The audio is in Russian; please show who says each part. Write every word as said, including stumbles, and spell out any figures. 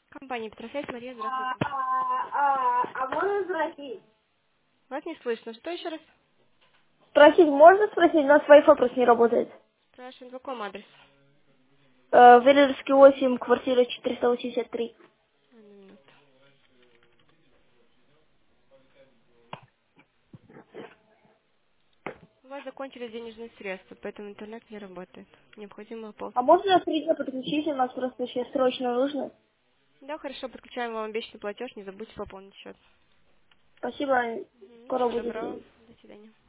Speaker 1: Компания Петрофейс, Мария,
Speaker 2: А,
Speaker 1: здравствуйте.
Speaker 2: а, а, а можно спросить?
Speaker 1: Вас не слышно. Что еще раз?
Speaker 2: Спросить можно спросить? У нас Wi-Fi просто не работает.
Speaker 1: Спрашиваем, какой адрес?
Speaker 2: Э, Веллерский восемь, квартира четыреста восемьдесят три.
Speaker 1: Одну минуту. У вас закончились денежные средства, поэтому интернет не работает. Необходимо
Speaker 2: А
Speaker 1: пополнить.
Speaker 2: можно прийти подключить? У нас просто сейчас срочно нужно.
Speaker 1: Да, хорошо, подключаем вам обещанный платеж, не забудьте пополнить счет.
Speaker 2: Спасибо,
Speaker 1: Мгм.
Speaker 2: скоро
Speaker 1: Всего
Speaker 2: будет.
Speaker 1: доброго. До свидания.